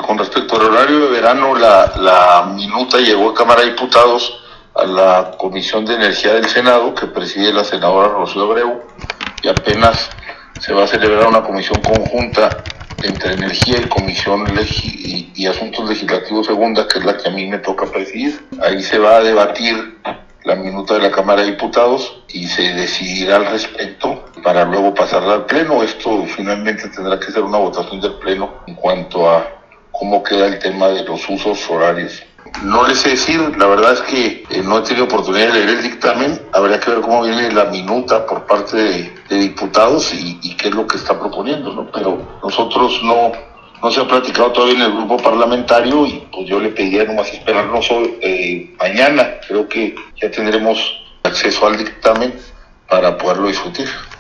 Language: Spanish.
con respecto al horario de verano, la minuta llegó a Cámara de Diputados a la Comisión de Energía del Senado, que preside la senadora Rocío Abreu, y apenas se va a celebrar una comisión conjunta entre Energía y Comisión y Asuntos Legislativos Segunda, que es la que a mí me toca presidir. Ahí se va a debatir la minuta de la Cámara de Diputados y se decidirá al respecto para luego pasarla al Pleno. Esto finalmente tendrá que ser una votación del Pleno en cuanto a cómo queda el tema de los usos horarios. No les sé decir, la verdad es que no he tenido oportunidad de leer el dictamen. Habría que ver cómo viene la minuta por parte de diputados y qué es lo que está proponiendo, ¿no? Pero nosotros no se ha platicado todavía en el grupo parlamentario y pues yo le pediría nomás esperarnos mañana. Creo que ya tendremos acceso al dictamen para poderlo discutir.